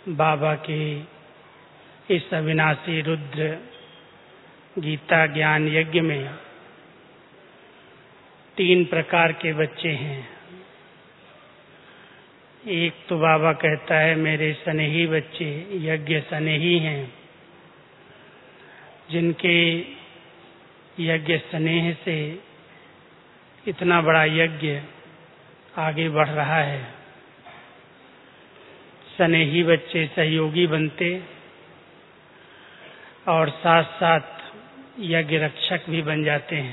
बाबा के इस अविनाशी रुद्र गीता ज्ञान यज्ञ में 3 प्रकार के बच्चे हैं। एक तो बाबा कहता है मेरे स्नेही बच्चे यज्ञ स्नेही हैं, जिनके यज्ञ स्नेह से इतना बड़ा यज्ञ आगे बढ़ रहा है। स्नेही बच्चे सहयोगी बनते और साथ साथ यज्ञ रक्षक भी बन जाते हैं।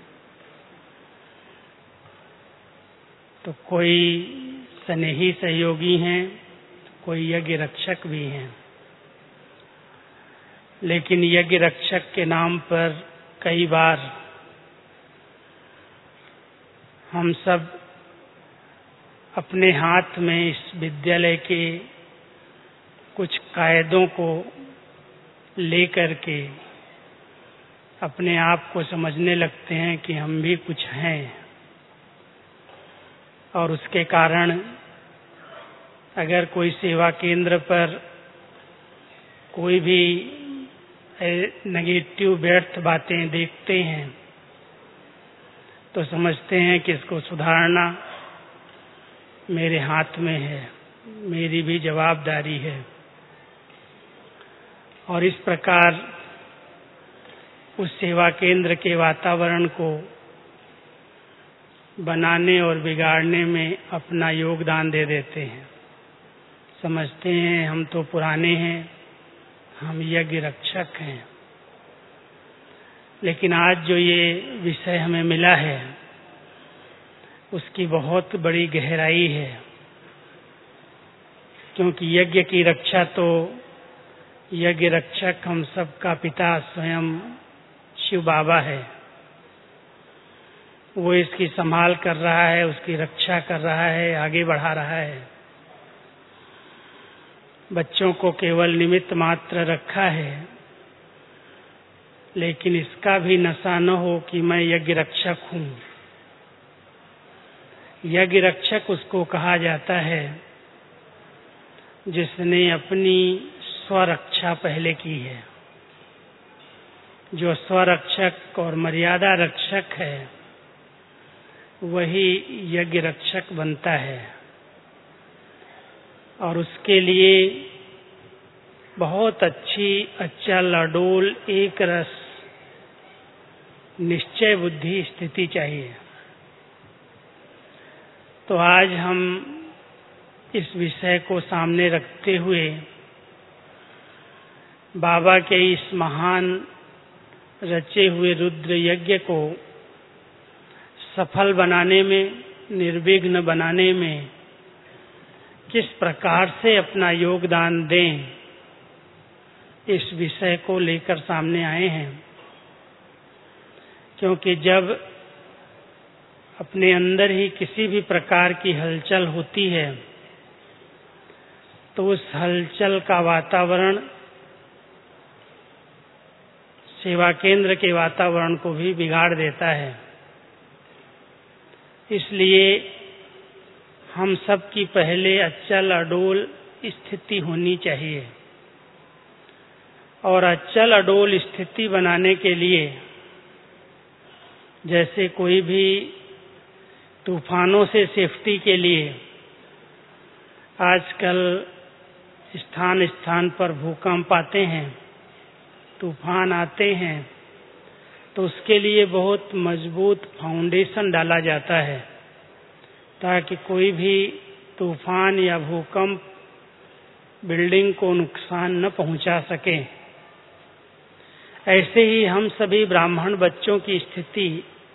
तो कोई स्नेही सहयोगी हैं, कोई यज्ञ रक्षक भी हैं। लेकिन यज्ञ रक्षक के नाम पर कई बार हम सब अपने हाथ में इस विद्यालय के कुछ कायदों को लेकर के अपने आप को समझने लगते हैं कि हम भी कुछ हैं, और उसके कारण अगर कोई सेवा केंद्र पर कोई भी नेगेटिव व्यर्थ बातें देखते हैं तो समझते हैं कि इसको सुधारना मेरे हाथ में है, मेरी भी जवाबदारी है। और इस प्रकार उस सेवा केंद्र के वातावरण को बनाने और बिगाड़ने में अपना योगदान दे देते हैं। समझते हैं हम तो पुराने हैं, हम यज्ञ रक्षक हैं। लेकिन आज जो ये विषय हमें मिला है उसकी बहुत बड़ी गहराई है, क्योंकि यज्ञ की रक्षा तो यज्ञ रक्षक हम सबका पिता स्वयं शिव बाबा है। वो इसकी संभाल कर रहा है, उसकी रक्षा कर रहा है, आगे बढ़ा रहा है। बच्चों को केवल निमित्त मात्र रखा है, लेकिन इसका भी नशा न हो कि मैं यज्ञ रक्षक हूँ। यज्ञ रक्षक उसको कहा जाता है जिसने अपनी स्वरक्षा पहले की है। जो स्वरक्षक और मर्यादा रक्षक है वही यज्ञ रक्षक बनता है, और उसके लिए बहुत अच्छी अचल अडोल एक रस निश्चय बुद्धि स्थिति चाहिए। तो आज हम इस विषय को सामने रखते हुए बाबा के इस महान रचे हुए रुद्र यज्ञ को सफल बनाने में, निर्विघ्न बनाने में किस प्रकार से अपना योगदान दें, इस विषय को लेकर सामने आए हैं। क्योंकि जब अपने अंदर ही किसी भी प्रकार की हलचल होती है तो उस हलचल का वातावरण सेवा केंद्र के वातावरण को भी बिगाड़ देता है। इसलिए हम सब की पहले अचल अडोल स्थिति होनी चाहिए, और अचल अडोल स्थिति बनाने के लिए जैसे कोई भी तूफानों से सेफ्टी के लिए आजकल स्थान स्थान पर भूकंप आते हैं, तूफान आते हैं, तो उसके लिए बहुत मजबूत फाउंडेशन डाला जाता है ताकि कोई भी तूफान या भूकंप बिल्डिंग को नुकसान न पहुंचा सके। ऐसे ही हम सभी ब्राह्मण बच्चों की स्थिति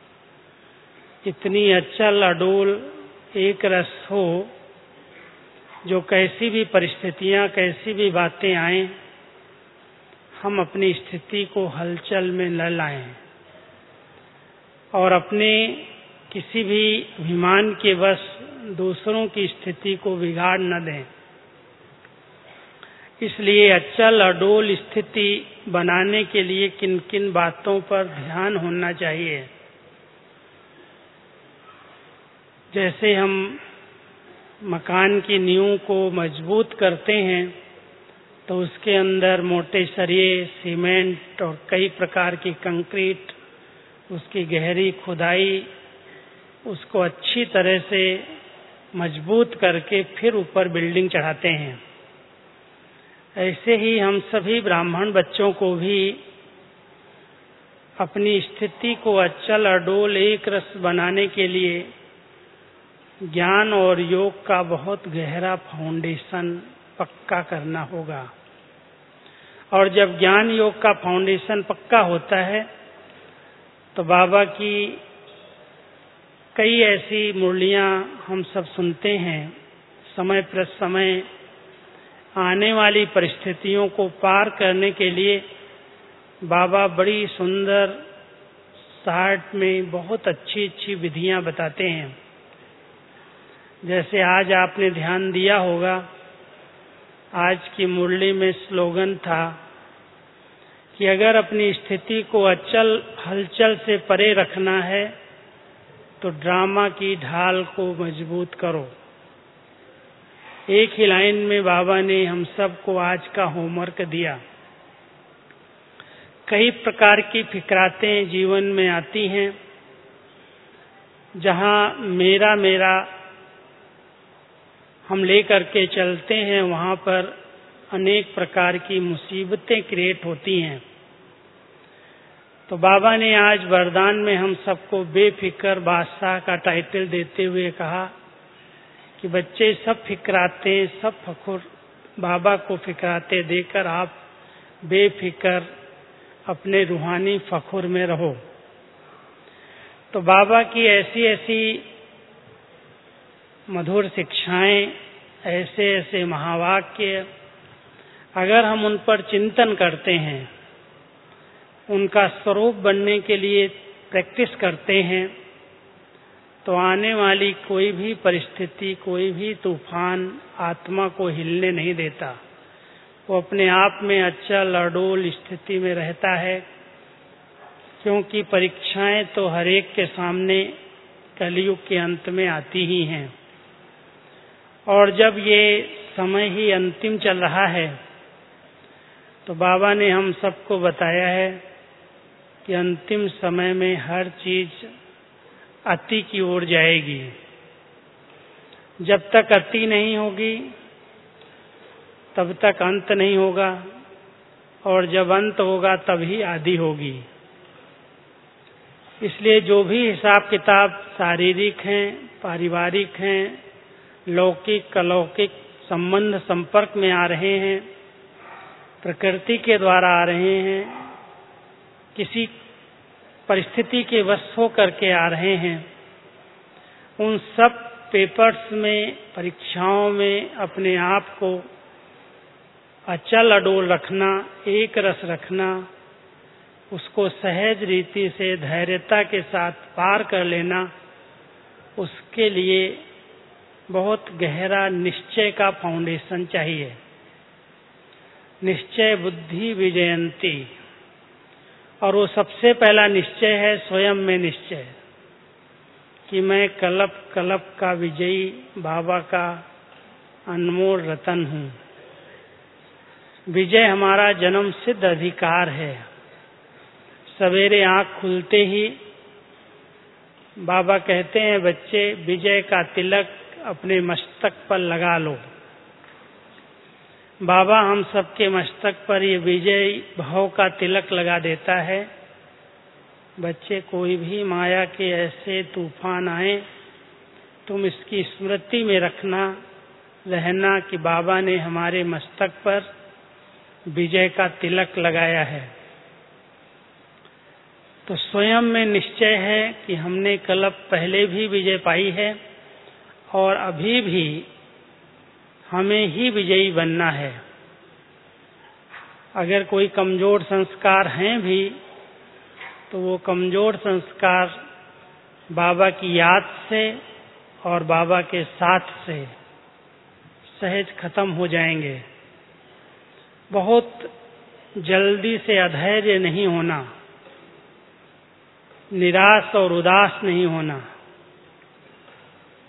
इतनी अचल अडोल एक रस हो, जो कैसी भी परिस्थितियां, कैसी भी बातें आएं, हम अपनी स्थिति को हलचल में न लाएं और अपने किसी भी अभिमान के वश दूसरों की स्थिति को बिगाड़ न दें। इसलिए अचल अडोल स्थिति बनाने के लिए किन किन बातों पर ध्यान होना चाहिए। जैसे हम मकान की नींव को मजबूत करते हैं तो उसके अंदर मोटे सरिये, सीमेंट और कई प्रकार की कंक्रीट, उसकी गहरी खुदाई, उसको अच्छी तरह से मजबूत करके फिर ऊपर बिल्डिंग चढ़ाते हैं। ऐसे ही हम सभी ब्राह्मण बच्चों को भी अपनी स्थिति को अचल अडोल एक रस बनाने के लिए ज्ञान और योग का बहुत गहरा फाउंडेशन पक्का करना होगा। और जब ज्ञान योग का फाउंडेशन पक्का होता है तो बाबा की कई ऐसी मुरलियां हम सब सुनते हैं। समय पर समय आने वाली परिस्थितियों को पार करने के लिए बाबा बड़ी सुंदर शार्ट में बहुत अच्छी अच्छी विधियां बताते हैं। जैसे आज आपने ध्यान दिया होगा, आज की मुरली में स्लोगन था कि अगर अपनी स्थिति को अचल हलचल से परे रखना है तो ड्रामा की ढाल को मजबूत करो। एक ही लाइन में बाबा ने हम सबको आज का होमवर्क दिया। कई प्रकार की फिक्रातें जीवन में आती हैं, जहां मेरा मेरा हम लेकर के चलते हैं, वहां पर अनेक प्रकार की मुसीबतें क्रिएट होती हैं। तो बाबा ने आज वरदान में हम सबको बेफिक्र बादशाह का टाइटल देते हुए कहा कि बच्चे सब फिक्राते, सब फखुर बाबा को फिक्राते देकर आप बेफिक्र अपने रूहानी फखुर में रहो। तो बाबा की ऐसी ऐसी मधुर शिक्षाएं, ऐसे ऐसे महावाक्य अगर हम उन पर चिंतन करते हैं, उनका स्वरूप बनने के लिए प्रैक्टिस करते हैं, तो आने वाली कोई भी परिस्थिति, कोई भी तूफान आत्मा को हिलने नहीं देता। वो अपने आप में अचल अडोल स्थिति में रहता है, क्योंकि परीक्षाएं तो हर एक के सामने कलयुग के अंत में आती ही हैं। और जब ये समय ही अंतिम चल रहा है तो बाबा ने हम सबको बताया है कि अंतिम समय में हर चीज अति की ओर जाएगी। जब तक अति नहीं होगी तब तक अंत नहीं होगा, और जब अंत होगा तभी आदि होगी। इसलिए जो भी हिसाब किताब शारीरिक हैं, पारिवारिक हैं, लौकिक अलौकिक संबंध संपर्क में आ रहे हैं, प्रकृति के द्वारा आ रहे हैं, किसी परिस्थिति के वश होकर के आ रहे हैं, उन सब पेपर्स में, परीक्षाओं में अपने आप को अचल अडोल रखना, एक रस रखना, उसको सहज रीति से धैर्यता के साथ पार कर लेना, उसके लिए बहुत गहरा निश्चय का फाउंडेशन चाहिए। निश्चय बुद्धि विजयंती, और वो सबसे पहला निश्चय है स्वयं में निश्चय कि मैं कल्प कल्प का विजयी बाबा का अनमोल रतन हूँ। विजय हमारा जन्म सिद्ध अधिकार है। सवेरे आँख खुलते ही बाबा कहते हैं, बच्चे विजय का तिलक अपने मस्तक पर लगा लो। बाबा हम सबके मस्तक पर ये विजय भाव का तिलक लगा देता है। बच्चे कोई भी माया के ऐसे तूफान आए, तुम इसकी स्मृति में रहना कि बाबा ने हमारे मस्तक पर विजय का तिलक लगाया है। तो स्वयं में निश्चय है कि हमने कल्प पहले भी विजय पाई है और अभी भी हमें ही विजयी बनना है। अगर कोई कमजोर संस्कार हैं भी तो वो कमजोर संस्कार बाबा की याद से और बाबा के साथ से सहज खत्म हो जाएंगे। बहुत जल्दी से अधैर्य नहीं होना, निराश और उदास नहीं होना।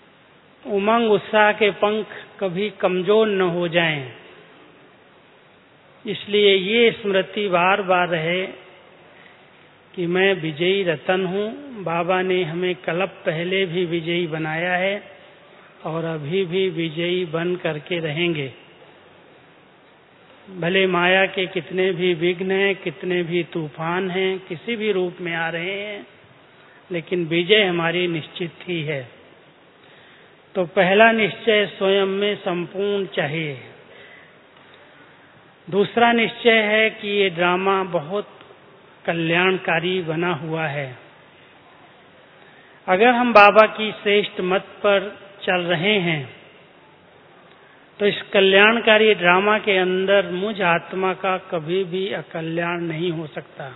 उमंग उत्साह के पंख कभी कमजोर न हो जाएं। इसलिए ये स्मृति बार बार रहे कि मैं विजयी रतन हूँ। बाबा ने हमें कल्प पहले भी विजयी बनाया है और अभी भी विजयी बन करके रहेंगे। भले माया के कितने भी विघ्न हैं, कितने भी तूफान हैं, किसी भी रूप में आ रहे हैं, लेकिन विजय हमारी निश्चित ही है। तो पहला निश्चय स्वयं में संपूर्ण चाहिए। दूसरा निश्चय है कि ये ड्रामा बहुत कल्याणकारी बना हुआ है। अगर हम बाबा की श्रेष्ठ मत पर चल रहे हैं तो इस कल्याणकारी ड्रामा के अंदर मुझ आत्मा का कभी भी अकल्याण नहीं हो सकता।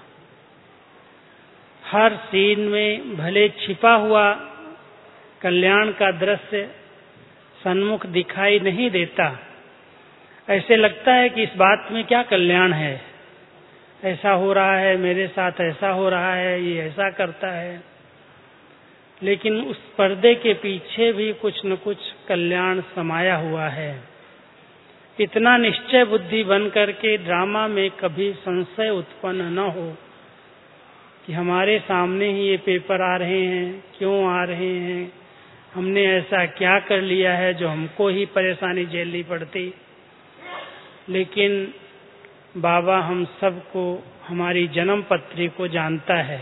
हर सीन में भले छिपा हुआ कल्याण का दृश्य सन्मुख दिखाई नहीं देता, ऐसे लगता है कि इस बात में क्या कल्याण है, ऐसा हो रहा है मेरे साथ, ऐसा हो रहा है, ये ऐसा करता है, लेकिन उस पर्दे के पीछे भी कुछ न कुछ कल्याण समाया हुआ है। इतना निश्चय बुद्धि बन करके ड्रामा में कभी संशय उत्पन्न न हो कि हमारे सामने ही ये पेपर आ रहे हैं, क्यों आ रहे हैं, हमने ऐसा क्या कर लिया है जो हमको ही परेशानी झेलनी पड़ती। लेकिन बाबा हम सबको, हमारी जन्म पत्री को जानता है।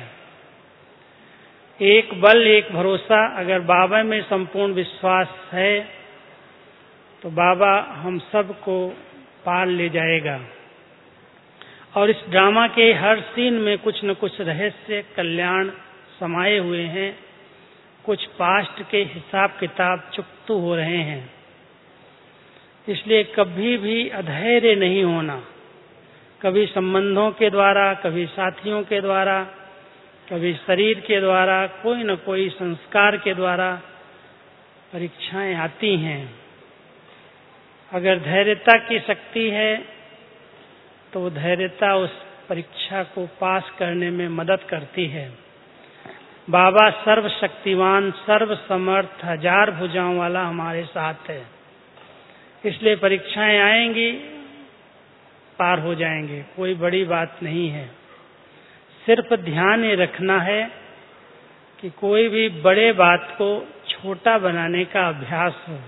एक बल, एक भरोसा, अगर बाबा में संपूर्ण विश्वास है तो बाबा हम सबको पार ले जाएगा। और इस ड्रामा के हर सीन में कुछ न कुछ रहस्य कल्याण समाये हुए हैं। कुछ पास्ट के हिसाब किताब चुकतू हो रहे हैं। इसलिए कभी भी अधैर्य नहीं होना। कभी संबंधों के द्वारा, कभी साथियों के द्वारा, कभी शरीर के द्वारा, कोई न कोई संस्कार के द्वारा परीक्षाएं आती हैं। अगर धैर्यता की शक्ति है तो वो धैर्यता उस परीक्षा को पास करने में मदद करती है। बाबा सर्वशक्तिवान, सर्वसमर्थ, 1000 भुजाओं वाला हमारे साथ है। इसलिए परीक्षाएं आएंगी, पार हो जाएंगे, कोई बड़ी बात नहीं है। सिर्फ ध्यान ये रखना है कि कोई भी बड़े बात को छोटा बनाने का अभ्यास हो।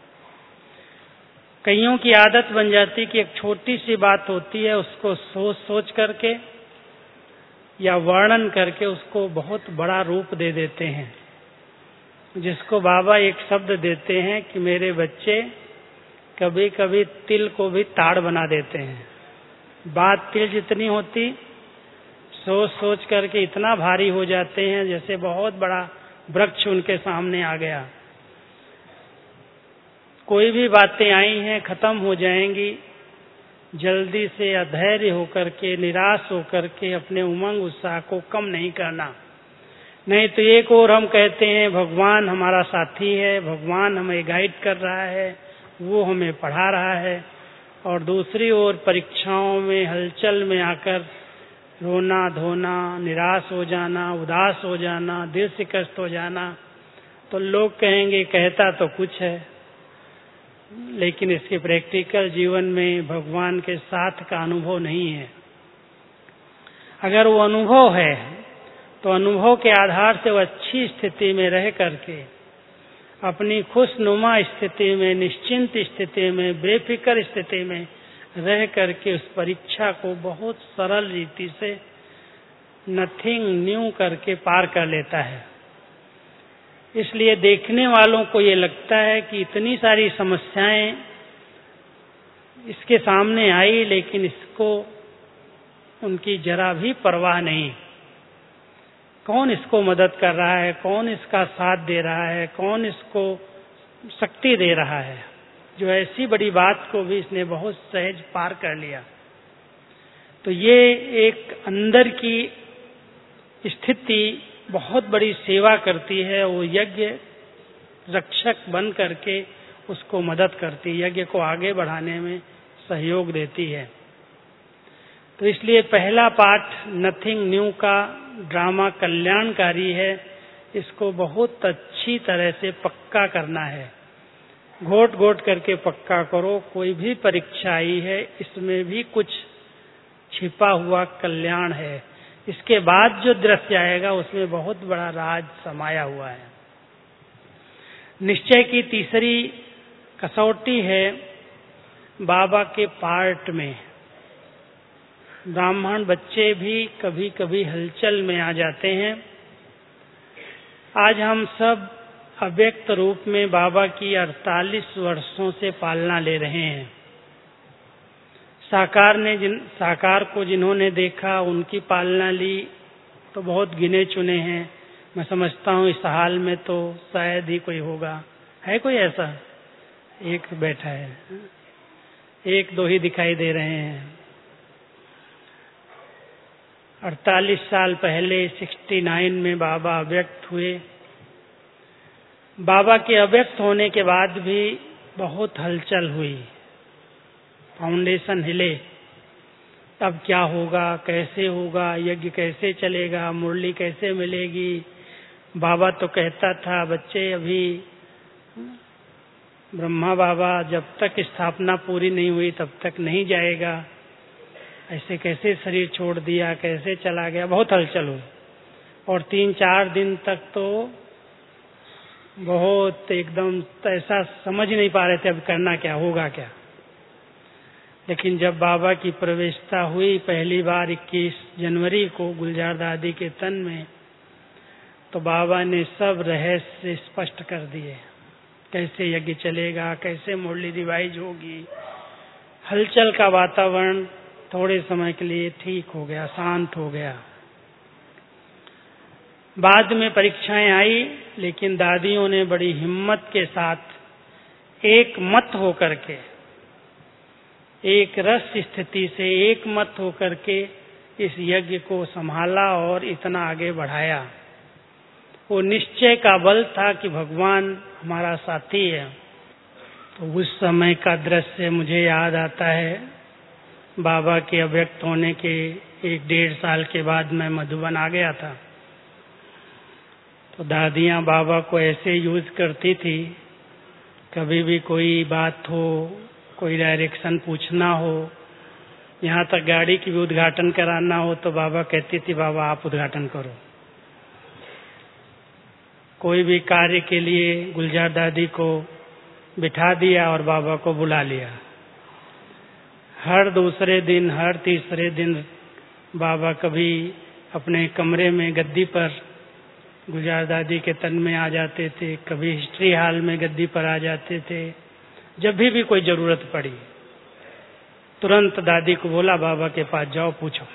कईयों की आदत बन जाती कि एक छोटी सी बात होती है, उसको सोच सोच करके या वर्णन करके उसको बहुत बड़ा रूप दे देते हैं, जिसको बाबा एक शब्द देते हैं कि मेरे बच्चे कभी कभी तिल को भी ताड़ बना देते हैं। बात तिल जितनी होती, सोच सोच करके इतना भारी हो जाते हैं जैसे बहुत बड़ा वृक्ष उनके सामने आ गया। कोई भी बातें आई हैं खत्म हो जाएंगी, जल्दी से अधैर्य होकर के, निराश होकर के अपने उमंग उत्साह को कम नहीं करना। नहीं तो एक ओर हम कहते हैं भगवान हमारा साथी है, भगवान हमें गाइड कर रहा है, वो हमें पढ़ा रहा है, और दूसरी ओर परीक्षाओं में हलचल में आकर रोना धोना, निराश हो जाना, उदास हो जाना, दिल शिकस्त हो जाना। तो लोग कहेंगे कहता तो कुछ है, लेकिन इसके प्रैक्टिकल जीवन में भगवान के साथ का अनुभव नहीं है। अगर वो अनुभव है तो अनुभव के आधार से वो अच्छी स्थिति में रह करके, अपनी खुशनुमा स्थिति में, निश्चिंत स्थिति में, बेफिक्र स्थिति में रह करके उस परीक्षा को बहुत सरल रीति से नथिंग न्यू करके पार कर लेता है। इसलिए देखने वालों को ये लगता है कि इतनी सारी समस्याएं इसके सामने आई, लेकिन इसको उनकी जरा भी परवाह नहीं। कौन इसको मदद कर रहा है, कौन इसका साथ दे रहा है, कौन इसको शक्ति दे रहा है, जो ऐसी बड़ी बात को भी इसने बहुत सहज पार कर लिया। तो ये एक अंदर की स्थिति बहुत बड़ी सेवा करती है। वो यज्ञ रक्षक बन करके उसको मदद करती है, यज्ञ को आगे बढ़ाने में सहयोग देती है। तो इसलिए पहला पाठ नथिंग न्यू का ड्रामा कल्याणकारी है, इसको बहुत अच्छी तरह से पक्का करना है। घोट घोट करके पक्का करो। कोई भी परीक्षा आई है, इसमें भी कुछ छिपा हुआ कल्याण है। इसके बाद जो दृश्य आएगा उसमें बहुत बड़ा राज समाया हुआ है। निश्चय की तीसरी कसौटी है बाबा के पार्ट में। ब्राह्मण बच्चे भी कभी कभी हलचल में आ जाते हैं। आज हम सब अव्यक्त रूप में बाबा की 48 वर्षों से पालना ले रहे हैं। साकार को जिन्होंने देखा उनकी पालना ली तो बहुत गिने चुने हैं। मैं समझता हूँ इस हाल में तो शायद ही कोई होगा। है कोई ऐसा? एक बैठा है, एक दो ही दिखाई दे रहे हैं। 48 साल पहले 69 में बाबा अव्यक्त हुए। बाबा के अव्यक्त होने के बाद भी बहुत हलचल हुई, फाउंडेशन हिले। अब क्या होगा, कैसे होगा, यज्ञ कैसे चलेगा, मुरली कैसे मिलेगी। बाबा तो कहता था बच्चे अभी ब्रह्मा बाबा जब तक स्थापना पूरी नहीं हुई तब तक नहीं जाएगा। ऐसे कैसे शरीर छोड़ दिया, कैसे चला गया। बहुत हलचल हुई और 3-4 दिन तक तो बहुत एकदम ऐसा समझ नहीं पा रहे थे अब करना क्या, होगा क्या। लेकिन जब बाबा की प्रवेशता हुई पहली बार 21 जनवरी को गुलजार दादी के तन में, तो बाबा ने सब रहस्य स्पष्ट कर दिए। कैसे यज्ञ चलेगा, कैसे मुरली रिवाइज होगी। हलचल का वातावरण थोड़े समय के लिए ठीक हो गया, शांत हो गया। बाद में परीक्षाएं आई, लेकिन दादियों ने बड़ी हिम्मत के साथ एक मत होकर के, एक रस स्थिति से एक मत होकर के इस यज्ञ को संभाला और इतना आगे बढ़ाया। वो निश्चय का बल था कि भगवान हमारा साथी है। तो उस समय का दृश्य मुझे याद आता है। बाबा के अव्यक्त होने के 1-1.5 साल के बाद मैं मधुबन आ गया था। तो दादियाँ बाबा को ऐसे यूज करती थी, कभी भी कोई बात हो, कोई डायरेक्शन पूछना हो, यहाँ तक गाड़ी की भी उद्घाटन कराना हो तो बाबा कहती थी बाबा आप उद्घाटन करो। कोई भी कार्य के लिए गुलजार दादी को बिठा दिया और बाबा को बुला लिया। हर दूसरे दिन, हर तीसरे दिन बाबा कभी अपने कमरे में गद्दी पर गुलजार दादी के तन में आ जाते थे, कभी हिस्ट्री हॉल में गद्दी पर आ जाते थे। जब भी कोई जरूरत पड़ी तुरंत दादी को बोला बाबा के पास जाओ, पूछो।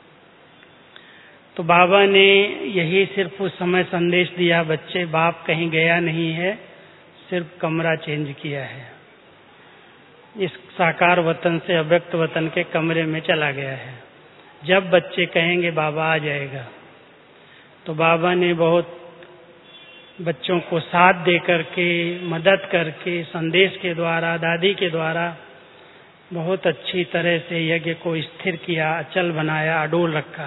तो बाबा ने यही सिर्फ उस समय संदेश दिया, बच्चे बाप कहीं गया नहीं है, सिर्फ कमरा चेंज किया है। इस साकार वतन से अव्यक्त वतन के कमरे में चला गया है। जब बच्चे कहेंगे बाबा आ जाएगा। तो बाबा ने बहुत बच्चों को साथ दे करके, मदद करके, संदेश के द्वारा, दादी के द्वारा बहुत अच्छी तरह से यज्ञ को स्थिर किया, अचल बनाया, अडोल रखा।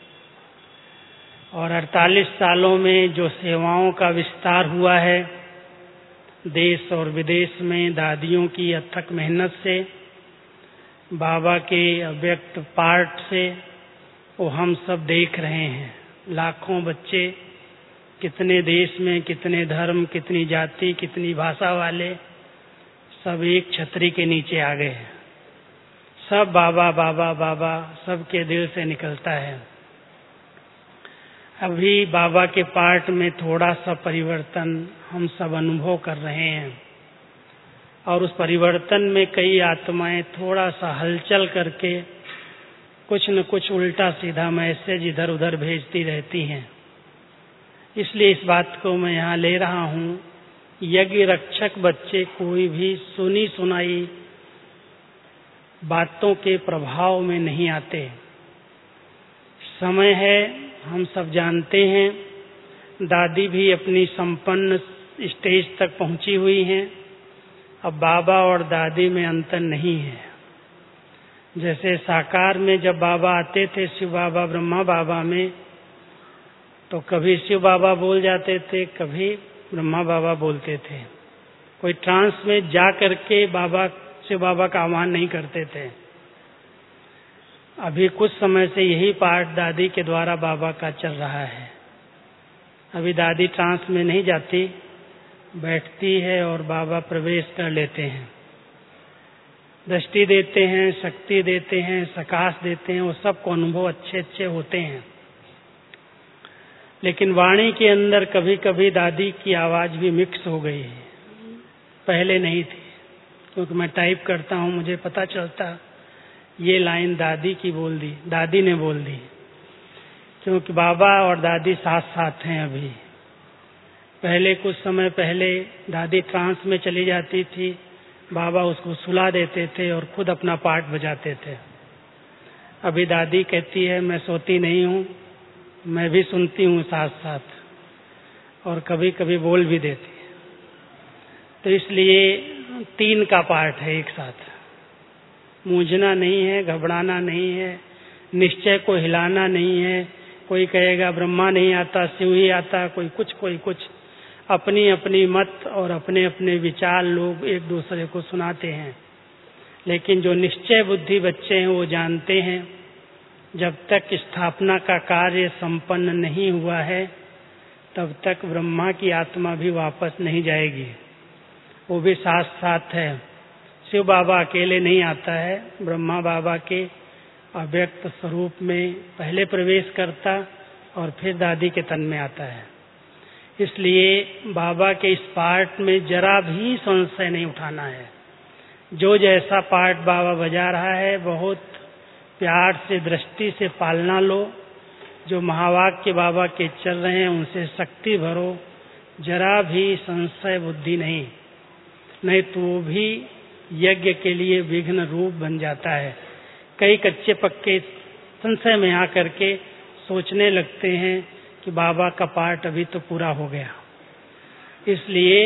और 48 सालों में जो सेवाओं का विस्तार हुआ है देश और विदेश में, दादियों की अथक मेहनत से, बाबा के अव्यक्त पार्ट से, वो हम सब देख रहे हैं। लाखों बच्चे, कितने देश में, कितने धर्म, कितनी जाति, कितनी भाषा वाले, सब एक छतरी के नीचे आ गए हैं। सब बाबा बाबा बाबा सबके दिल से निकलता है। अभी बाबा के पार्ट में थोड़ा सा परिवर्तन हम सब अनुभव कर रहे हैं और उस परिवर्तन में कई आत्माएं थोड़ा सा हलचल करके कुछ न कुछ उल्टा सीधा मैसेज इधर उधर भेजती रहती हैं। इसलिए इस बात को मैं यहाँ ले रहा हूँ। यज्ञ रक्षक बच्चे कोई भी सुनी सुनाई बातों के प्रभाव में नहीं आते। समय है, हम सब जानते हैं, दादी भी अपनी संपन्न स्टेज तक पहुंची हुई हैं। अब बाबा और दादी में अंतर नहीं है। जैसे साकार में जब बाबा आते थे, शिव बाबा ब्रह्मा बाबा में, तो कभी शिव बाबा बोल जाते थे, कभी ब्रह्मा बाबा बोलते थे। कोई ट्रांस में जा करके बाबा शिव बाबा का आह्वान नहीं करते थे। अभी कुछ समय से यही पाठ दादी के द्वारा बाबा का चल रहा है। अभी दादी ट्रांस में नहीं जाती, बैठती है और बाबा प्रवेश कर लेते हैं, दृष्टि देते हैं, शक्ति देते हैं, प्रकाश देते हैं, वो सबको अनुभव अच्छे अच्छे होते हैं। लेकिन वाणी के अंदर कभी कभी दादी की आवाज भी मिक्स हो गई है, पहले नहीं थी। क्योंकि मैं टाइप करता हूँ, मुझे पता चलता ये लाइन दादी की बोल दी, दादी ने बोल दी, क्योंकि बाबा और दादी साथ साथ हैं अभी। पहले कुछ समय पहले दादी ट्रांस में चली जाती थी, बाबा उसको सुला देते थे और खुद अपना पाठ बजाते थे। अभी दादी कहती है मैं सोती नहीं हूँ, मैं भी सुनती हूँ साथ साथ, और कभी कभी बोल भी देती है। तो इसलिए 3 का पाठ है एक साथ। मूंझना नहीं है, घबराना नहीं है, निश्चय को हिलाना नहीं है। कोई कहेगा ब्रह्मा नहीं आता, शिव ही आता, कोई कुछ। अपनी अपनी मत और अपने अपने विचार लोग एक दूसरे को सुनाते हैं। लेकिन जो निश्चय बुद्धि बच्चे हैं वो जानते हैं जब तक स्थापना का कार्य संपन्न नहीं हुआ है तब तक ब्रह्मा की आत्मा भी वापस नहीं जाएगी, वो भी साथ साथ है। शिव बाबा अकेले नहीं आता है, ब्रह्मा बाबा के अव्यक्त स्वरूप में पहले प्रवेश करता और फिर दादी के तन में आता है। इसलिए बाबा के इस पाठ में जरा भी संशय नहीं उठाना है। जो जैसा पाठ बाबा बजा रहा है बहुत प्यार से दृष्टि से पालना लो। जो महावाक्य बाबा के चल रहे हैं उनसे शक्ति भरो, जरा भी संशय बुद्धि नहीं तो वो भी यज्ञ के लिए विघ्न रूप बन जाता है। कई कच्चे पक्के संशय में आकर के सोचने लगते हैं कि बाबा का पाठ अभी तो पूरा हो गया। इसलिए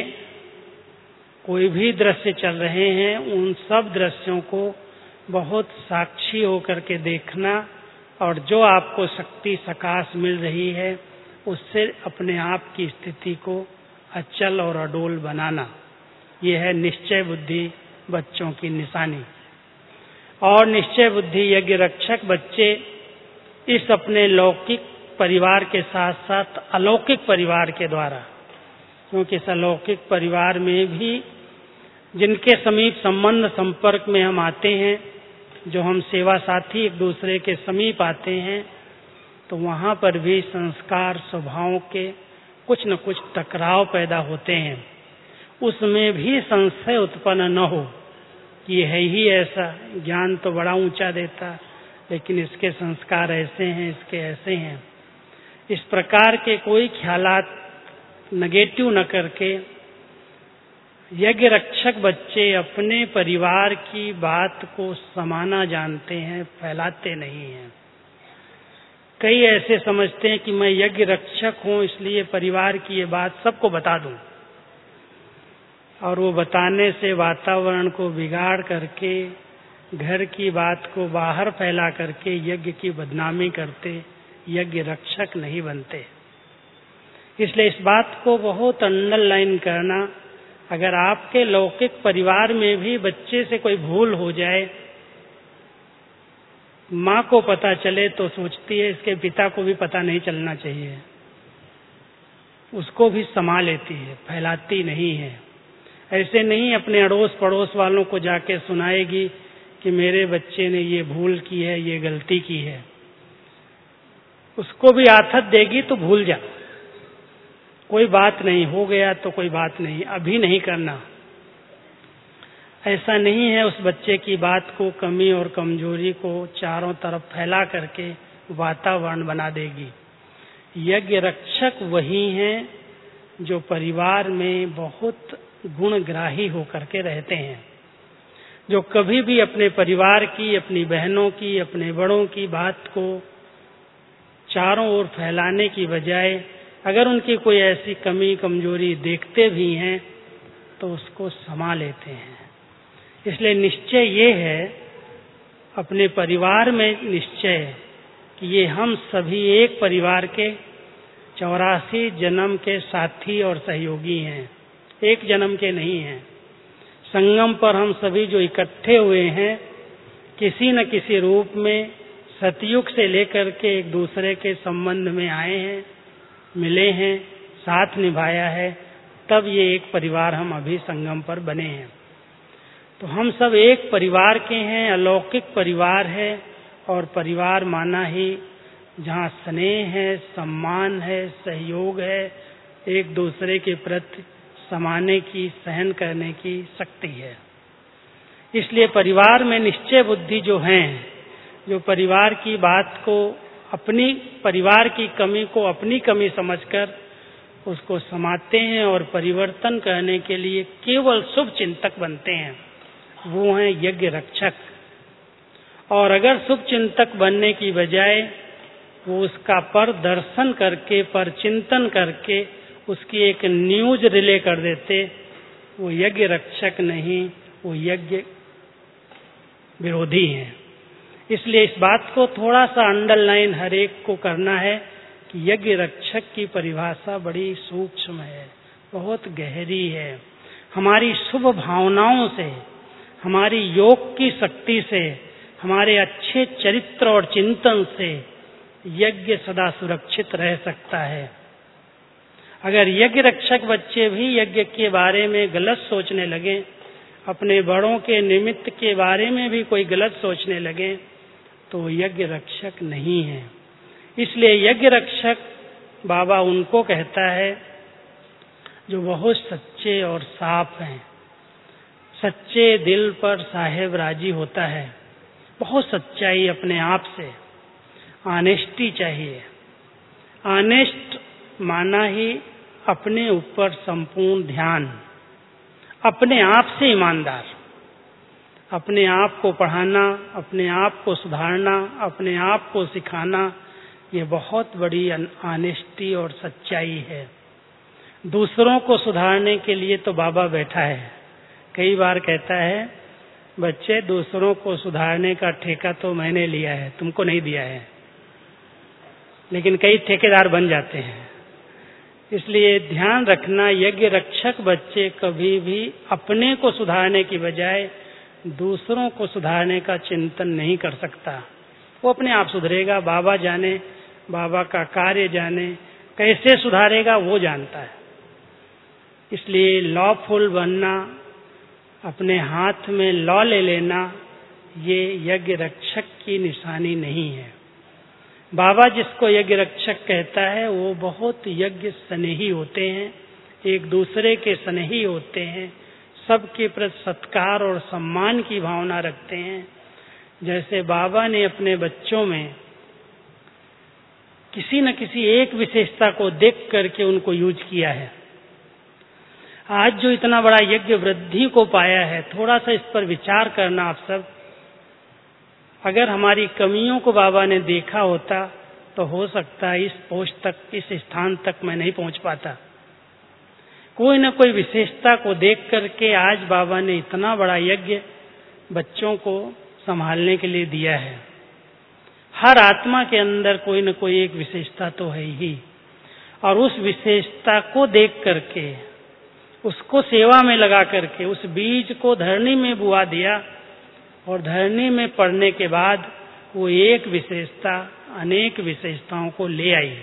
कोई भी दृश्य चल रहे हैं उन सब दृश्यों को बहुत साक्षी होकर के देखना, और जो आपको शक्ति सकाश मिल रही है उससे अपने आप की स्थिति को अचल और अडोल बनाना। यह है निश्चय बुद्धि बच्चों की निशानी। और निश्चय बुद्धि यज्ञ रक्षक बच्चे इस अपने लौकिक परिवार के साथ साथ अलौकिक परिवार के द्वारा, क्योंकि इस अलौकिक परिवार में भी जिनके समीप संबंध संपर्क में हम आते हैं, जो हम सेवा साथी एक दूसरे के समीप आते हैं, तो वहाँ पर भी संस्कार स्वभाव के कुछ न कुछ टकराव पैदा होते हैं। उसमें भी संशय उत्पन्न न हो कि है ही ऐसा, ज्ञान तो बड़ा ऊंचा देता लेकिन इसके संस्कार ऐसे हैं, इसके ऐसे हैं। इस प्रकार के कोई ख्यालात नेगेटिव न करके यज्ञ रक्षक बच्चे अपने परिवार की बात को समाना जानते हैं, फैलाते नहीं हैं। कई ऐसे समझते हैं कि मैं यज्ञ रक्षक हूँ इसलिए परिवार की ये बात सबको बता दूं, और वो बताने से वातावरण को बिगाड़ करके घर की बात को बाहर फैला करके यज्ञ की बदनामी करते, यज्ञ रक्षक नहीं बनते। इसलिए इस बात को बहुत अंडरलाइन करना, अगर आपके लौकिक परिवार में भी बच्चे से कोई भूल हो जाए, माँ को पता चले तो सोचती है इसके पिता को भी पता नहीं चलना चाहिए, उसको भी समा लेती है, फैलाती नहीं है। ऐसे नहीं अपने अड़ोस पड़ोस वालों को जाके सुनाएगी कि मेरे बच्चे ने ये भूल की है, ये गलती की है। उसको भी आथत देगी तो भूल जा, कोई बात नहीं, हो गया तो कोई बात नहीं, अभी नहीं करना। ऐसा नहीं है। उस बच्चे की बात को, कमी और कमजोरी को चारों तरफ फैला करके वातावरण बना देगी। यज्ञ रक्षक वही हैं जो परिवार में बहुत गुणग्राही होकर के रहते हैं, जो कभी भी अपने परिवार की, अपनी बहनों की, अपने बड़ों की बात को चारों ओर फैलाने की बजाय अगर उनकी कोई ऐसी कमी कमजोरी देखते भी हैं तो उसको समा लेते हैं। इसलिए निश्चय ये है, अपने परिवार में निश्चय कि ये हम सभी एक परिवार के 84 जन्म के साथी और सहयोगी हैं, एक जन्म के नहीं हैं। संगम पर हम सभी जो इकट्ठे हुए हैं किसी न किसी रूप में सतयुग से लेकर के एक दूसरे के संबंध में आए हैं, मिले हैं, साथ निभाया है, तब ये एक परिवार हम अभी संगम पर बने हैं। तो हम सब एक परिवार के हैं, अलौकिक परिवार है। और परिवार माना ही जहाँ स्नेह है, सम्मान है, सहयोग है, एक दूसरे के प्रति समाने की, सहन करने की शक्ति है। इसलिए परिवार में निश्चय बुद्धि जो हैं, जो परिवार की बात को, अपनी परिवार की कमी को अपनी कमी समझकर उसको समाते हैं और परिवर्तन करने के लिए केवल शुभ चिंतक बनते हैं, वो हैं यज्ञ रक्षक। और अगर शुभ चिंतक बनने की बजाय वो उसका पर दर्शन करके, पर चिंतन करके उसकी एक न्यूज रिले कर देते, वो यज्ञ रक्षक नहीं, वो यज्ञ विरोधी हैं। इसलिए इस बात को थोड़ा सा अंडरलाइन हर एक को करना है कि यज्ञ रक्षक की परिभाषा बड़ी सूक्ष्म है, बहुत गहरी है। हमारी शुभ भावनाओं से, हमारी योग की शक्ति से, हमारे अच्छे चरित्र और चिंतन से यज्ञ सदा सुरक्षित रह सकता है। अगर यज्ञ रक्षक बच्चे भी यज्ञ के बारे में गलत सोचने लगे, अपने बड़ों के निमित्त के बारे में भी कोई गलत सोचने लगे, तो यज्ञ रक्षक नहीं है। इसलिए यज्ञ रक्षक बाबा उनको कहता है जो बहुत सच्चे और साफ हैं। सच्चे दिल पर साहेब राजी होता है, बहुत सच्चाई अपने आप से, ऑनेस्टी चाहिए। ऑनेस्ट माना ही अपने ऊपर संपूर्ण ध्यान, अपने आप से ईमानदार, अपने आप को पढ़ाना, अपने आप को सुधारना, अपने आप को सिखाना, ये बहुत बड़ी ऑनेस्टी और सच्चाई है। दूसरों को सुधारने के लिए तो बाबा बैठा है। कई बार कहता है, बच्चे दूसरों को सुधारने का ठेका तो मैंने लिया है, तुमको नहीं दिया है। लेकिन कई ठेकेदार बन जाते हैं। इसलिए ध्यान रखना, यज्ञ रक्षक बच्चे कभी भी अपने को सुधारने की बजाय दूसरों को सुधारने का चिंतन नहीं कर सकता। वो अपने आप सुधरेगा, बाबा जाने, बाबा का कार्य जाने, कैसे सुधारेगा वो जानता है। इसलिए लॉफुल बनना, अपने हाथ में लॉ ले लेना, ये यज्ञ रक्षक की निशानी नहीं है। बाबा जिसको यज्ञ रक्षक कहता है वो बहुत यज्ञ स्नेही होते हैं, एक दूसरे के स्नेही होते हैं, सबके प्रति सत्कार और सम्मान की भावना रखते हैं। जैसे बाबा ने अपने बच्चों में किसी न किसी एक विशेषता को देख करके उनको यूज किया है। आज जो इतना बड़ा यज्ञ वृद्धि को पाया है, थोड़ा सा इस पर विचार करना आप सब। अगर हमारी कमियों को बाबा ने देखा होता तो हो सकता है इस पोस्ट तक, इस स्थान तक मैं नहीं पहुंच पाता। कोई न कोई विशेषता को देख करके आज बाबा ने इतना बड़ा यज्ञ बच्चों को संभालने के लिए दिया है। हर आत्मा के अंदर कोई न कोई एक विशेषता तो है ही, और उस विशेषता को देख करके, उसको सेवा में लगा करके उस बीज को धरनी में बुआ दिया, और धरनी में पड़ने के बाद वो एक विशेषता अनेक विशेषताओं को ले आई।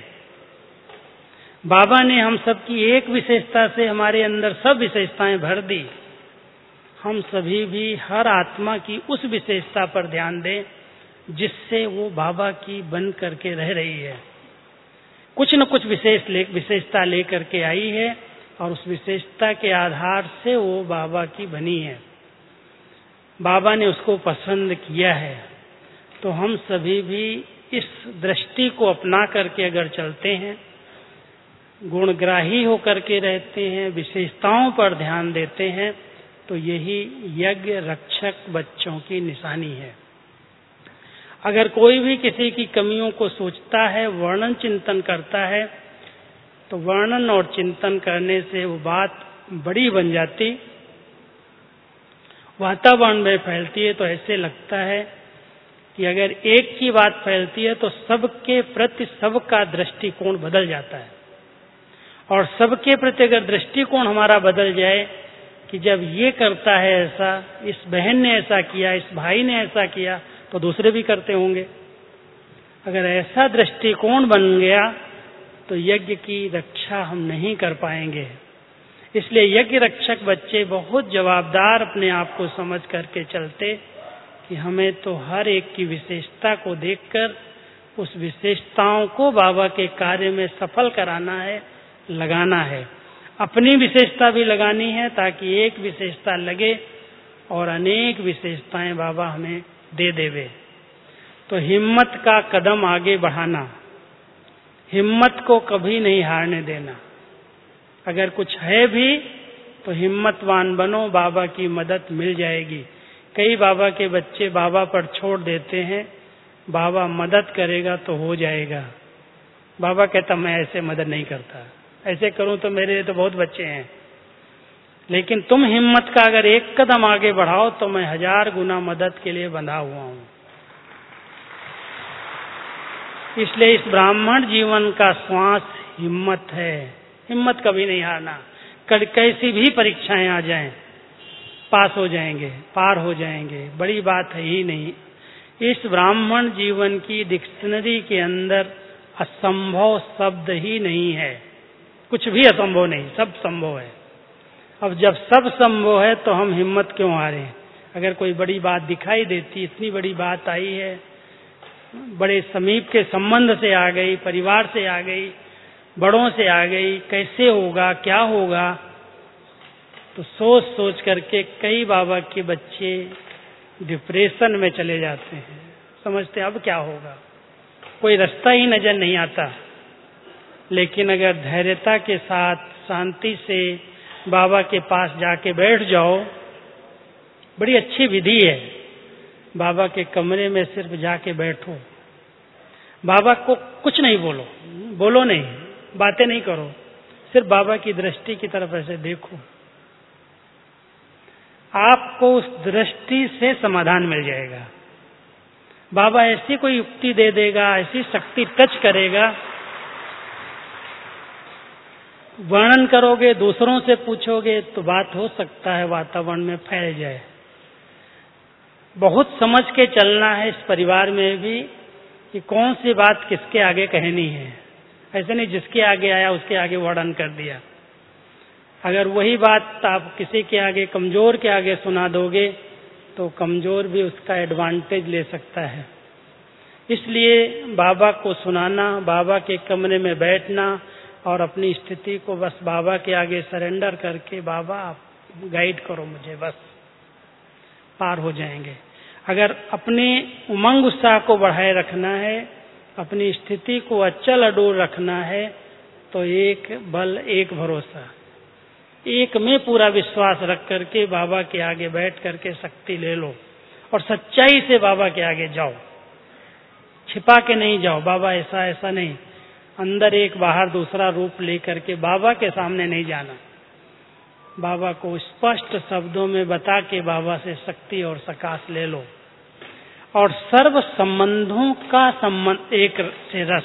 बाबा ने हम सब की एक विशेषता से हमारे अंदर सब विशेषताएं भर दी। हम सभी भी हर आत्मा की उस विशेषता पर ध्यान दें जिससे वो बाबा की बन करके रह रही है। कुछ न कुछ विशेषता लेकर के आई है, और उस विशेषता के आधार से वो बाबा की बनी है। बाबा ने उसको पसंद किया है। तो हम सभी भी इस दृष्टि को अपना करके अगर चलते हैं, गुणग्राही होकर के रहते हैं, विशेषताओं पर ध्यान देते हैं, तो यही यज्ञ रक्षक बच्चों की निशानी है। अगर कोई भी किसी की कमियों को सोचता है, वर्णन चिंतन करता है, तो वर्णन और चिंतन करने से वो बात बड़ी बन जाती, वातावरण में फैलती है। तो ऐसे लगता है कि अगर एक की बात फैलती है तो सबके प्रति सबका दृष्टिकोण बदल जाता है। और सबके प्रति अगर दृष्टिकोण हमारा बदल जाए कि जब ये करता है ऐसा, इस बहन ने ऐसा किया, इस भाई ने ऐसा किया, तो दूसरे भी करते होंगे। अगर ऐसा दृष्टिकोण बन गया तो यज्ञ की रक्षा हम नहीं कर पाएंगे। इसलिए यज्ञ रक्षक बच्चे बहुत जवाबदार अपने आप को समझ करके चलते कि हमें तो हर एक की विशेषता को देखकर उस विशेषताओं को बाबा के कार्य में सफल कराना है, लगाना है। अपनी विशेषता भी लगानी है ताकि एक विशेषता लगे और अनेक विशेषताएं बाबा हमें दे देवे। तो हिम्मत का कदम आगे बढ़ाना, हिम्मत को कभी नहीं हारने देना। अगर कुछ है भी तो हिम्मतवान बनो, बाबा की मदद मिल जाएगी। कई बाबा के बच्चे बाबा पर छोड़ देते हैं, बाबा मदद करेगा तो हो जाएगा। बाबा कहता मैं ऐसे मदद नहीं करता, ऐसे करूं तो मेरे लिए तो बहुत बच्चे हैं, लेकिन तुम हिम्मत का अगर एक कदम आगे बढ़ाओ तो मैं 1000 गुना मदद के लिए बंधा हुआ हूं। इसलिए इस ब्राह्मण जीवन का श्वास हिम्मत है। हिम्मत कभी नहीं हारना। कैसी भी परीक्षाएं आ जाएं, पास हो जाएंगे, पार हो जाएंगे, बड़ी बात है ही नहीं। इस ब्राह्मण जीवन की डिक्शनरी के अंदर असंभव शब्द ही नहीं है। कुछ भी असंभव नहीं, सब संभव है। अब जब सब संभव है तो हम हिम्मत क्यों हारें? अगर कोई बड़ी बात दिखाई देती, इतनी बड़ी बात आई है, बड़े समीप के संबंध से आ गई, परिवार से आ गई, बड़ों से आ गई, कैसे होगा, क्या होगा, तो सोच सोच करके कई बाबा के बच्चे डिप्रेशन में चले जाते हैं। समझते अब क्या होगा, कोई रास्ता ही नजर नहीं आता। लेकिन अगर धैर्यता के साथ शांति से बाबा के पास जाके बैठ जाओ, बड़ी अच्छी विधि है। बाबा के कमरे में सिर्फ जाके बैठो, बाबा को कुछ नहीं बोलो, बोलो नहीं, बातें नहीं करो, सिर्फ बाबा की दृष्टि की तरफ ऐसे देखो। आपको उस दृष्टि से समाधान मिल जाएगा। बाबा ऐसी कोई युक्ति दे देगा, ऐसी शक्ति टच करेगा, वर्णन करोगे, दूसरों से पूछोगे तो बात हो सकता है वातावरण में फैल जाए। बहुत समझ के चलना है इस परिवार में भी कि कौन सी बात किसके आगे कहनी है। ऐसे नहीं जिसके आगे आया उसके आगे वर्णन कर दिया। अगर वही बात आप किसी के आगे, कमजोर के आगे सुना दोगे तो कमजोर भी उसका एडवांटेज ले सकता है। इसलिए बाबा को सुनाना, बाबा के कमरे में बैठना और अपनी स्थिति को बस बाबा के आगे सरेंडर करके, बाबा आप गाइड करो मुझे, बस पार हो जाएंगे। अगर अपने उमंग उत्साह को बढ़ाए रखना है, अपनी स्थिति को अचल अडोल रखना है, तो एक बल, एक भरोसा, एक में पूरा विश्वास रख करके बाबा के आगे बैठ करके शक्ति ले लो और सच्चाई से बाबा के आगे जाओ। छिपा के नहीं जाओ, बाबा ऐसा ऐसा नहीं, अंदर एक बाहर दूसरा रूप लेकर के बाबा के सामने नहीं जाना। बाबा को स्पष्ट शब्दों में बता के बाबा से शक्ति और सकाश ले लो। और सर्व संबंधों का संबंध एक से रस।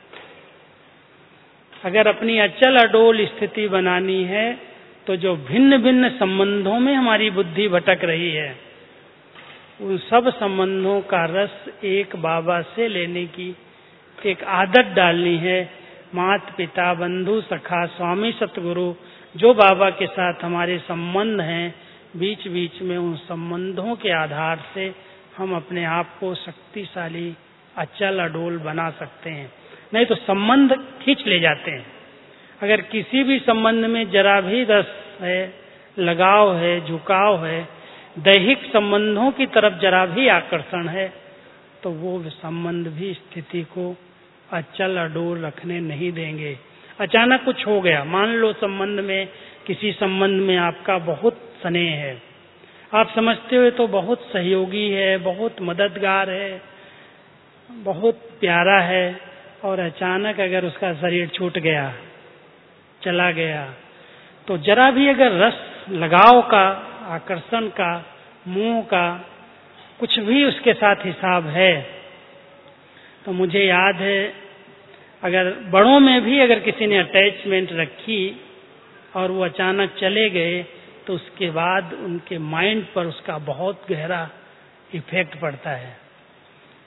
अगर अपनी अचल अडोल स्थिति बनानी है तो जो भिन्न भिन्न संबंधों में हमारी बुद्धि भटक रही है, उन सब संबंधों का रस एक बाबा से लेने की एक आदत डालनी है। माता पिता, बंधु, सखा, स्वामी, सतगुरु, जो बाबा के साथ हमारे संबंध हैं, बीच बीच में उन संबंधों के आधार से हम अपने आप को शक्तिशाली, अचल अडोल बना सकते हैं। नहीं तो संबंध खींच ले जाते हैं। अगर किसी भी संबंध में जरा भी रस है, लगाव है, झुकाव है, दैहिक संबंधों की तरफ जरा भी आकर्षण है, तो वो संबंध भी स्थिति को अचल अडोल रखने नहीं देंगे। अचानक कुछ हो गया, मान लो संबंध में, किसी संबंध में आपका बहुत स्नेह है, आप समझते हो तो बहुत सहयोगी है, बहुत मददगार है, बहुत प्यारा है, और अचानक अगर उसका शरीर छूट गया, चला गया, तो जरा भी अगर रस, लगाव का, आकर्षण का, मोह का कुछ भी उसके साथ हिसाब है, तो मुझे याद है अगर बड़ों में भी अगर किसी ने अटैचमेंट रखी और वो अचानक चले गए, तो उसके बाद उनके माइंड पर उसका बहुत गहरा इफेक्ट पड़ता है।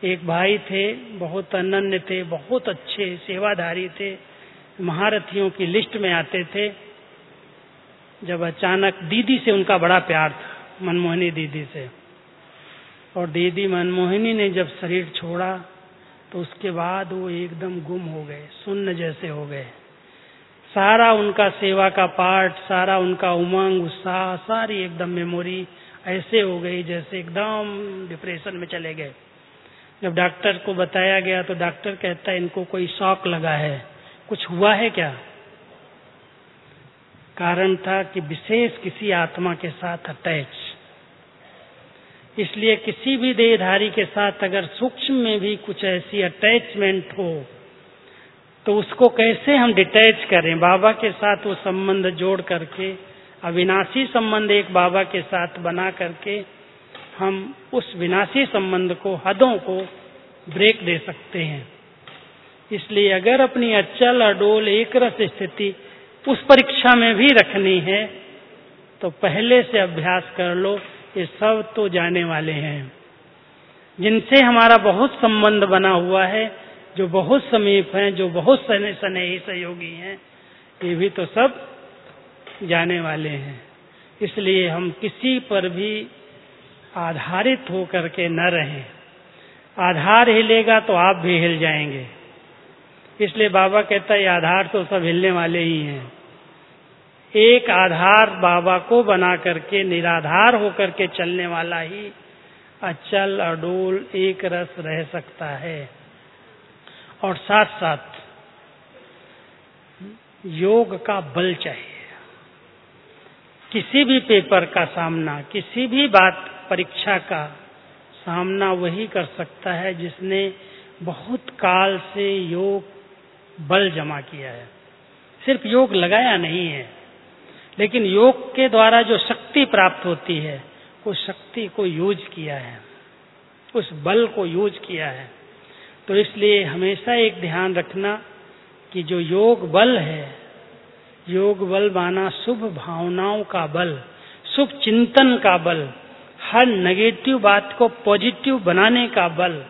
एक भाई थे, बहुत अनन्य थे, बहुत अच्छे सेवाधारी थे, महारथियों की लिस्ट में आते थे। जब अचानक दीदी से उनका बड़ा प्यार था, मनमोहिनी दीदी से, और दीदी मनमोहिनी ने जब शरीर छोड़ा तो उसके बाद वो एकदम गुम हो गए, शून्य जैसे हो गए। सारा उनका सेवा का पाठ, सारा उनका उमंग, उत्साह, सारी एकदम मेमोरी ऐसे हो गई जैसे एकदम डिप्रेशन में चले गए। जब डॉक्टर को बताया गया तो डॉक्टर कहता है इनको कोई शॉक लगा है, कुछ हुआ है क्या? कारण था कि विशेष किसी आत्मा के साथ अटैच। इसलिए किसी भी देहधारी के साथ अगर सूक्ष्म में भी कुछ ऐसी अटैचमेंट हो तो उसको कैसे हम डिटैच करें? बाबा के साथ वो संबंध जोड़ करके, अविनाशी संबंध एक बाबा के साथ बना करके हम उस विनाशी संबंध को, हदों को ब्रेक दे सकते हैं। इसलिए अगर अपनी अचल अडोल एक रस स्थिति उस परीक्षा में भी रखनी है तो पहले से अभ्यास कर लो। ये सब तो जाने वाले हैं, जिनसे हमारा बहुत संबंध बना हुआ है, जो बहुत समीप हैं, जो बहुत स्नेही सहयोगी हैं, ये भी तो सब जाने वाले हैं। इसलिए हम किसी पर भी आधारित होकर के न रहें। आधार हिलेगा तो आप भी हिल जाएंगे। इसलिए बाबा कहता है आधार तो सब हिलने वाले ही हैं। एक आधार बाबा को बना करके निराधार होकर के चलने वाला ही अचल अडोल एक रस रह सकता है। और साथ साथ योग का बल चाहिए। किसी भी पेपर का सामना, किसी भी बात परीक्षा का सामना वही कर सकता है जिसने बहुत काल से योग बल जमा किया है। सिर्फ योग लगाया नहीं है, लेकिन योग के द्वारा जो शक्ति प्राप्त होती है, उस शक्ति को यूज किया है, उस बल को यूज किया है। तो इसलिए हमेशा एक ध्यान रखना कि जो योग बल है, योग बल माना शुभ भावनाओं का बल, शुभ चिंतन का बल, हर नेगेटिव बात को पॉजिटिव बनाने का बल,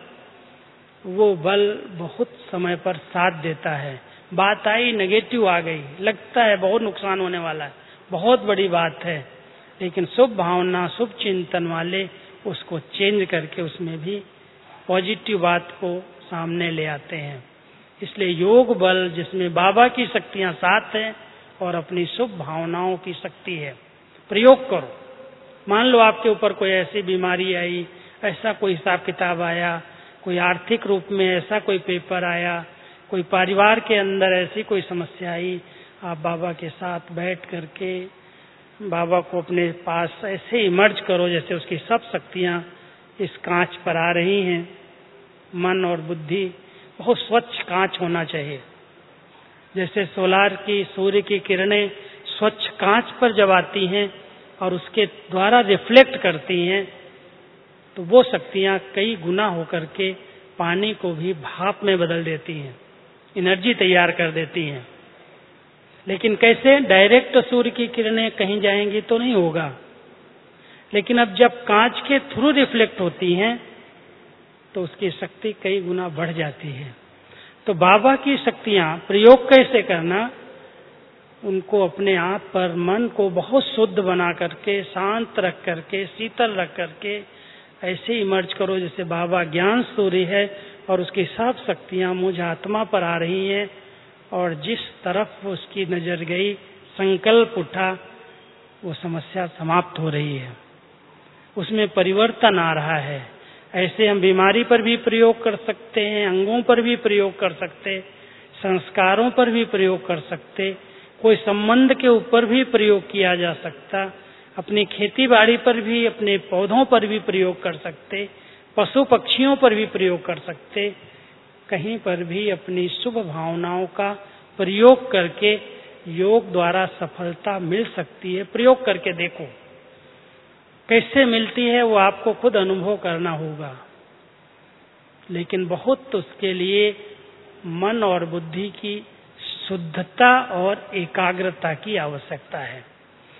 वो बल बहुत समय पर साथ देता है। बात आई, नेगेटिव आ गई, लगता है बहुत नुकसान होने वाला है, बहुत बड़ी बात है, लेकिन शुभ भावना, शुभ चिंतन वाले उसको चेंज करके उसमें भी पॉजिटिव बात को सामने ले आते हैं। इसलिए योग बल जिसमें बाबा की शक्तियां साथ हैं और अपनी शुभ भावनाओं की शक्ति है, प्रयोग करो। मान लो आपके ऊपर कोई ऐसी बीमारी आई, ऐसा कोई हिसाब किताब आया, कोई आर्थिक रूप में ऐसा कोई पेपर आया, कोई परिवार के अंदर ऐसी कोई समस्या आई, आप बाबा के साथ बैठ करके बाबा को अपने पास ऐसे इमर्ज करो जैसे उसकी सब शक्तियां इस कांच पर आ रही हैं। मन और बुद्धि बहुत स्वच्छ कांच होना चाहिए। जैसे सोलार की, सूर्य की किरणें स्वच्छ कांच पर जब आती हैं और उसके द्वारा रिफ्लेक्ट करती हैं, तो वो शक्तियां कई गुना होकर के पानी को भी भाप में बदल देती हैं, एनर्जी तैयार कर देती हैं। लेकिन कैसे? डायरेक्ट सूर्य की किरणें कहीं जाएंगी तो नहीं होगा, लेकिन अब जब कांच के थ्रू रिफ्लेक्ट होती हैं तो उसकी शक्ति कई गुना बढ़ जाती है। तो बाबा की शक्तियां प्रयोग कैसे करना? उनको अपने आप पर, मन को बहुत शुद्ध बना करके, शांत रख करके, शीतल रख करके ऐसे इमर्ज करो जैसे बाबा ज्ञान सूर्य है और उसकी सब शक्तियां मुझ आत्मा पर आ रही हैं, और जिस तरफ उसकी नजर गई, संकल्प उठा, वो समस्या समाप्त हो रही है, उसमें परिवर्तन आ रहा है। ऐसे हम बीमारी पर भी प्रयोग कर सकते हैं, अंगों पर भी प्रयोग कर सकते, संस्कारों पर भी प्रयोग कर सकते, कोई संबंध के ऊपर भी प्रयोग किया जा सकता, अपनी खेती बाड़ी पर भी, अपने पौधों पर भी प्रयोग कर सकते, पशु पक्षियों पर भी प्रयोग कर सकते, कहीं पर भी अपनी शुभ भावनाओं का प्रयोग करके योग द्वारा सफलता मिल सकती है। प्रयोग करके देखो कैसे मिलती है, वो आपको खुद अनुभव करना होगा। लेकिन बहुत उसके लिए मन और बुद्धि की शुद्धता और एकाग्रता की आवश्यकता है।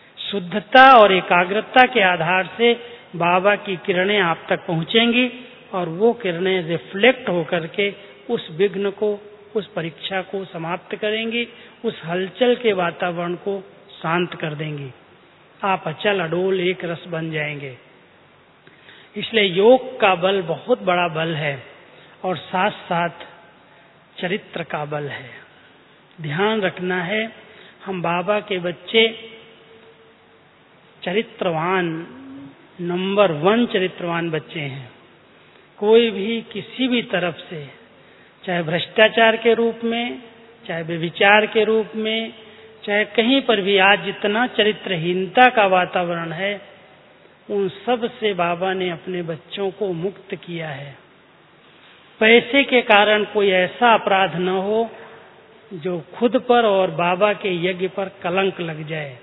शुद्धता और एकाग्रता के आधार से बाबा की किरणें आप तक पहुंचेंगी और वो किरणें रिफ्लेक्ट होकर के उस विघ्न को, उस परीक्षा को समाप्त करेंगी, उस हलचल के वातावरण को शांत कर देंगी। आप अचल अडोल एक रस बन जाएंगे। इसलिए योग का बल बहुत बड़ा बल है और साथ साथ चरित्र का बल है। ध्यान रखना है, हम बाबा के बच्चे चरित्रवान, नंबर 1 चरित्रवान बच्चे हैं। कोई भी किसी भी तरफ से, चाहे भ्रष्टाचार के रूप में, चाहे व्यभिचार के रूप में, चाहे कहीं पर भी आज जितना चरित्रहीनता का वातावरण है, उन सब से बाबा ने अपने बच्चों को मुक्त किया है। पैसे के कारण कोई ऐसा अपराध न हो जो खुद पर और बाबा के यज्ञ पर कलंक लग जाए।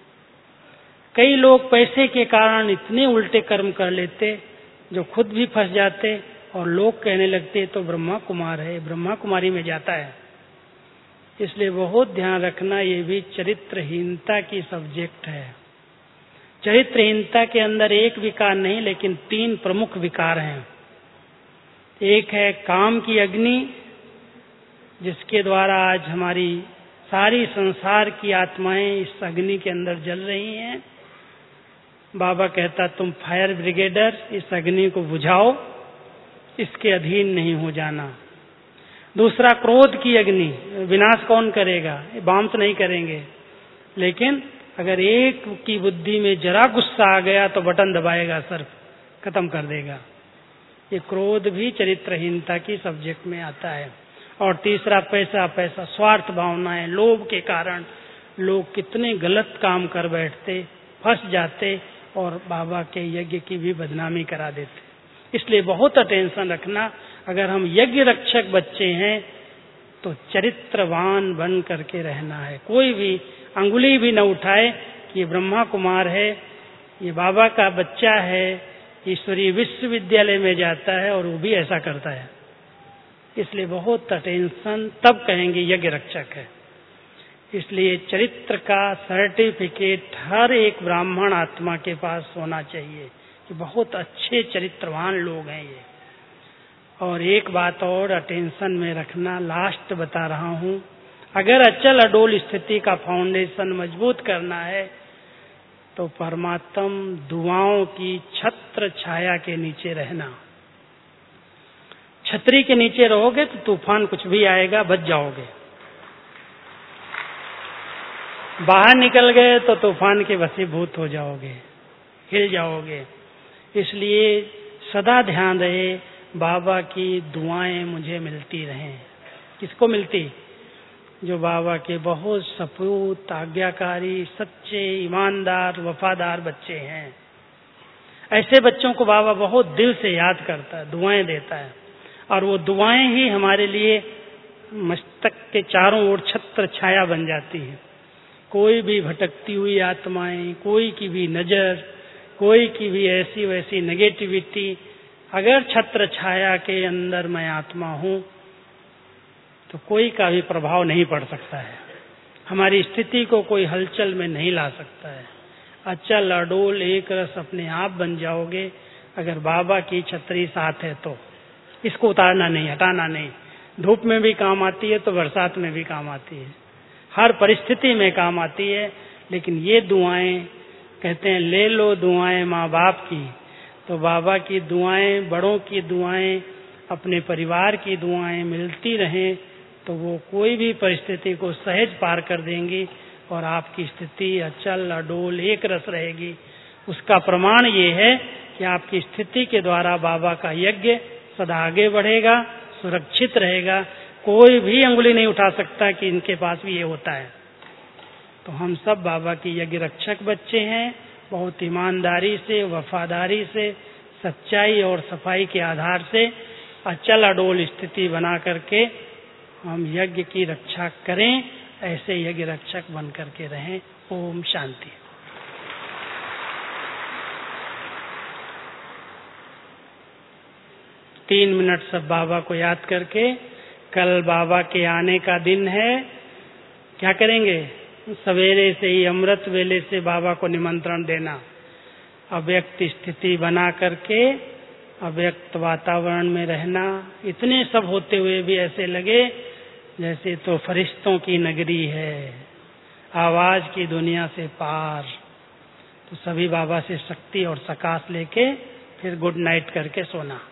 कई लोग पैसे के कारण इतने उल्टे कर्म कर लेते जो खुद भी फंस जाते और लोग कहने लगते तो ब्रह्मा कुमार है, ब्रह्मा कुमारी में जाता है। इसलिए बहुत ध्यान रखना, ये भी चरित्रहीनता की सब्जेक्ट है। चरित्रहीनता के अंदर एक विकार नहीं, लेकिन 3 प्रमुख विकार हैं। एक है काम की अग्नि, जिसके द्वारा आज हमारी सारी संसार की आत्माएं इस अग्नि के अंदर जल रही हैं। बाबा कहता तुम फायर ब्रिगेडर, इस अग्नि को बुझाओ, इसके अधीन नहीं हो जाना। दूसरा क्रोध की अग्नि, विनाश कौन करेगा, बांस नहीं करेंगे, लेकिन अगर एक की बुद्धि में जरा गुस्सा आ गया तो बटन दबाएगा, सिर्फ खत्म कर देगा। ये क्रोध भी चरित्रहीनता की सब्जेक्ट में आता है। और तीसरा पैसा, पैसा स्वार्थ भावनाएं, लोभ के कारण लोग कितने गलत काम कर बैठते, फंस जाते और बाबा के यज्ञ की भी बदनामी करा देते। इसलिए बहुत अटेंशन रखना, अगर हम यज्ञ रक्षक बच्चे हैं तो चरित्रवान बन करके रहना है। कोई भी अंगुली भी न उठाए कि ये ब्रह्मा कुमार है, ये बाबा का बच्चा है, ईश्वरीय विश्वविद्यालय में जाता है और वो भी ऐसा करता है। इसलिए बहुत अटेंशन, तब कहेंगे यज्ञ रक्षक है। इसलिए चरित्र का सर्टिफिकेट हर एक ब्राह्मण आत्मा के पास होना चाहिए कि बहुत अच्छे चरित्रवान लोग हैं ये। और एक बात और अटेंशन में रखना, लास्ट बता रहा हूं, अगर अचल अडोल स्थिति का फाउंडेशन मजबूत करना है तो परमात्म दुआओं की छत्र छाया के नीचे रहना। छतरी के नीचे रहोगे तो तूफान कुछ भी आएगा, बच जाओगे। बाहर निकल गए तो तूफान के वशीभूत हो जाओगे, हिल जाओगे। इसलिए सदा ध्यान रहे, बाबा की दुआएं मुझे मिलती रहें। किसको मिलती? जो बाबा के बहुत सपूत, आज्ञाकारी, सच्चे, ईमानदार, वफादार बच्चे हैं। ऐसे बच्चों को बाबा बहुत दिल से याद करता है, दुआएं देता है, और वो दुआएं ही हमारे लिए मस्तक के चारों ओर छत्र छाया बन जाती है। कोई भी भटकती हुई आत्माएं, कोई की भी नजर, कोई की भी ऐसी वैसी नेगेटिविटी, अगर छत्र छाया के अंदर मैं आत्मा हूं तो कोई का भी प्रभाव नहीं पड़ सकता है, हमारी स्थिति को कोई हलचल में नहीं ला सकता है। अचल अडोल एक रस अपने आप बन जाओगे अगर बाबा की छतरी साथ है तो। इसको उतारना नहीं, हटाना नहीं। धूप में भी काम आती है तो बरसात में भी काम आती है, हर परिस्थिति में काम आती है। लेकिन ये दुआएं, कहते हैं ले लो दुआएं माँ बाप की, तो बाबा की दुआएं, बड़ों की दुआएं, अपने परिवार की दुआएं मिलती रहें तो वो कोई भी परिस्थिति को सहज पार कर देंगी और आपकी स्थिति अचल अडोल एक रस रहेगी। उसका प्रमाण ये है कि आपकी स्थिति के द्वारा बाबा का यज्ञ सदा आगे बढ़ेगा, सुरक्षित रहेगा। कोई भी अंगुली नहीं उठा सकता कि इनके पास भी ये होता है। तो हम सब बाबा की यज्ञ रक्षक बच्चे हैं। बहुत ईमानदारी से, वफादारी से, सच्चाई और सफाई के आधार से अचल अडोल स्थिति बना करके हम यज्ञ की रक्षा करें, ऐसे यज्ञ रक्षक बन करके रहें। ओम शांति। तीन मिनट सब बाबा को याद करके, कल बाबा के आने का दिन है। क्या करेंगे? सवेरे से ही अमृत वेले से बाबा को निमंत्रण देना, अव्यक्त स्थिति बना करके अव्यक्त वातावरण में रहना, इतने सब होते हुए भी ऐसे लगे जैसे तो फरिश्तों की नगरी है, आवाज की दुनिया से पार। तो सभी बाबा से शक्ति और सकाश लेके फिर गुड नाइट करके सोना।